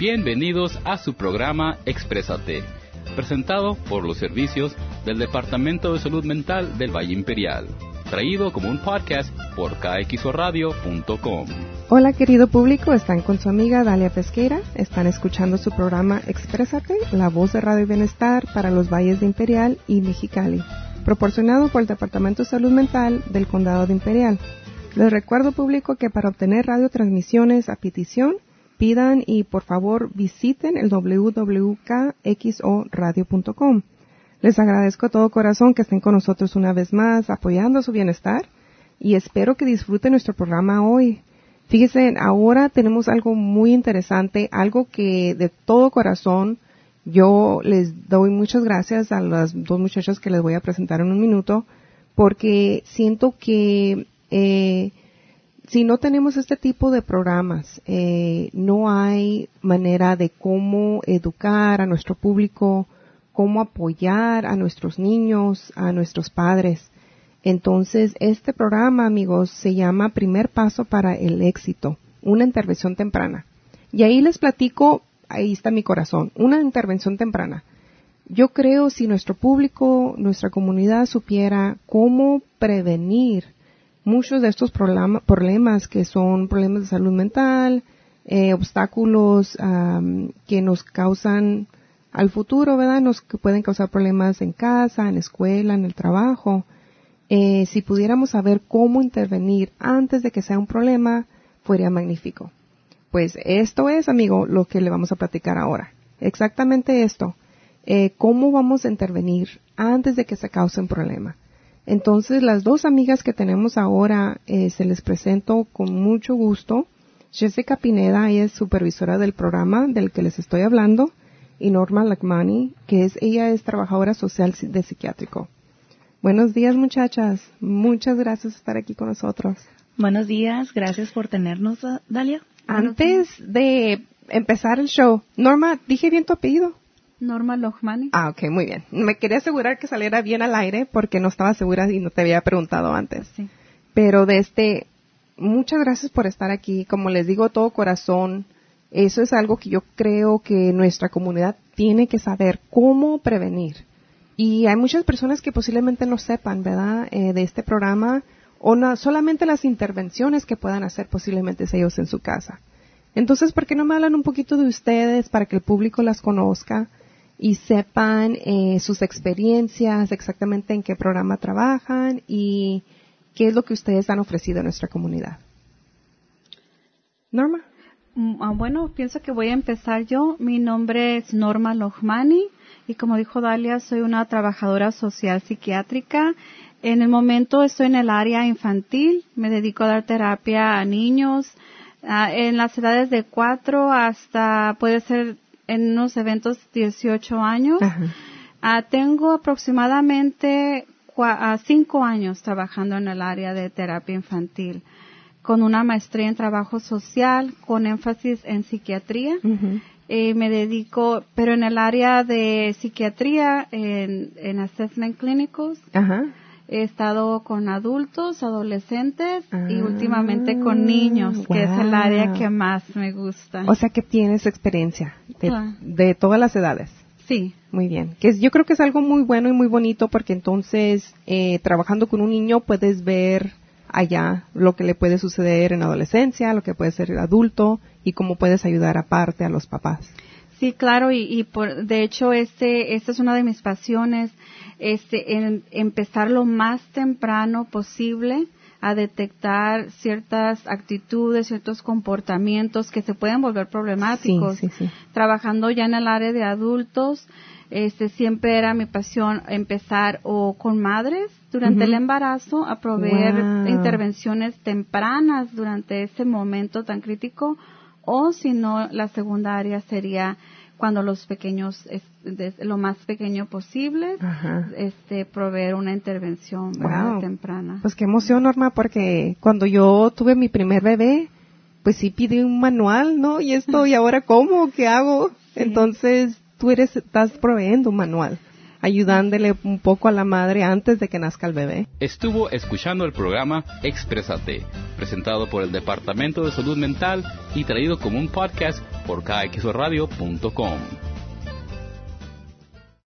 Bienvenidos a su programa Exprésate, presentado por los servicios del Departamento de Salud Mental del Valle Imperial, traído como un podcast por kxoradio.com. Hola querido público, están con su amiga Dalia Pesqueira, están escuchando su programa Exprésate, la voz de radio y bienestar para los valles de Imperial y Mexicali, proporcionado por el Departamento de Salud Mental del Condado de Imperial. Les recuerdo público que para obtener radiotransmisiones a petición, pidan y por favor visiten el www.kxoradio.com. Les agradezco de todo corazón que estén con nosotros una vez más apoyando su bienestar y espero que disfruten nuestro programa hoy. Fíjense, ahora tenemos algo muy interesante, algo que de todo corazón yo les doy muchas gracias a las dos muchachas que les voy a presentar en un minuto, porque siento que si no tenemos este tipo de programas, no hay manera de cómo educar a nuestro público, cómo apoyar a nuestros niños, a nuestros padres. Entonces, este programa, amigos, se llama Primer Paso para el Éxito, una intervención temprana. Y ahí les platico, ahí está mi corazón, una intervención temprana. Yo creo si nuestro público, nuestra comunidad supiera cómo prevenir muchos de estos problemas que son problemas de salud mental, obstáculos que nos causan al futuro, ¿verdad? Que pueden causar problemas en casa, en la escuela, en el trabajo. Si pudiéramos saber cómo intervenir antes de que sea un problema, fuera magnífico. Pues esto es, amigo, lo que le vamos a platicar ahora. Exactamente esto. ¿Cómo vamos a intervenir antes de que se cause un problema? Entonces, las dos amigas que tenemos ahora, se les presento con mucho gusto. Jessica Pineda, ella es supervisora del programa del que les estoy hablando, y Norma Lachmani, ella es trabajadora social de psiquiátrico. Buenos días, muchachas. Muchas gracias por estar aquí con nosotros. Buenos días, gracias por tenernos, Dalia. Antes de empezar el show, Norma, ¿dije bien tu apellido? Norma Lachmani. Ok, muy bien. Me quería asegurar que saliera bien al aire porque no estaba segura y no te había preguntado antes. Sí. Pero muchas gracias por estar aquí. Como les digo, todo corazón, eso es algo que yo creo que nuestra comunidad tiene que saber cómo prevenir. Y hay muchas personas que posiblemente no sepan, ¿verdad?, de este programa o no, solamente las intervenciones que puedan hacer posiblemente ellos en su casa. Entonces, ¿por qué no me hablan un poquito de ustedes para que el público las conozca y sepan sus experiencias, exactamente en qué programa trabajan y qué es lo que ustedes han ofrecido a nuestra comunidad? Norma. Bueno, pienso que voy a empezar yo. Mi nombre es Norma Lachmani y como dijo Dalia, soy una trabajadora social psiquiátrica. En el momento estoy en el área infantil, me dedico a dar terapia a niños en las edades de 4 hasta, puede ser en unos eventos 18 años. Tengo aproximadamente 5 años trabajando en el área de terapia infantil, con una maestría en trabajo social, con énfasis en psiquiatría. Me dedico, pero en el área de psiquiatría, en assessment clínicos. He estado con adultos, adolescentes y últimamente con niños, que es el área que más me gusta. O sea que tienes experiencia de todas las edades. Sí. Muy bien. Yo creo que es algo muy bueno y muy bonito porque entonces trabajando con un niño puedes ver allá lo que le puede suceder en adolescencia, lo que puede ser adulto y cómo puedes ayudar aparte a los papás. Sí, claro, de hecho esta es una de mis pasiones, en empezar lo más temprano posible a detectar ciertas actitudes, ciertos comportamientos que se pueden volver problemáticos. Sí. Trabajando ya en el área de adultos, siempre era mi pasión empezar o con madres durante el embarazo a proveer intervenciones tempranas durante ese momento tan crítico, o si no, la segunda área sería cuando los pequeños, lo más pequeño posible, proveer una intervención temprana. Pues qué emoción, Norma, porque cuando yo tuve mi primer bebé, pues sí pedí un manual, ¿no? Y ¿y ahora cómo? ¿Qué hago? Sí. Entonces, estás proveyendo un manual. ayudándole un poco a la madre antes de que nazca el bebé. Estuvo escuchando el programa Exprésate, presentado por el Departamento de Salud Mental y traído como un podcast por kxradio.com.